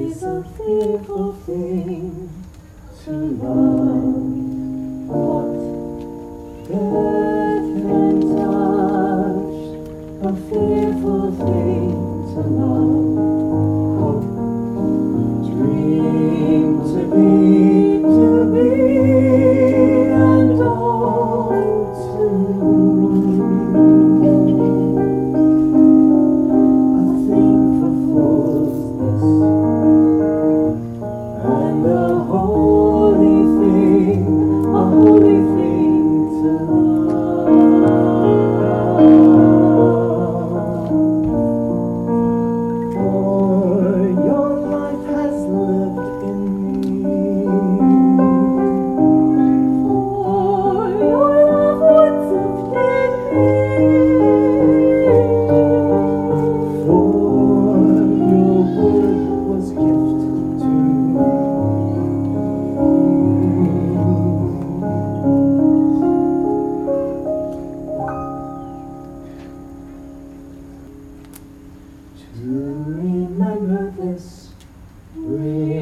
is a fearful thing to love. What earth can touch, a fearful thing to love. Hope, dream to be, and all to a thing for fools this, and a holy thing to love. For your life has lived in me, for your love once lifted me, for your word was gift to me. To remember this,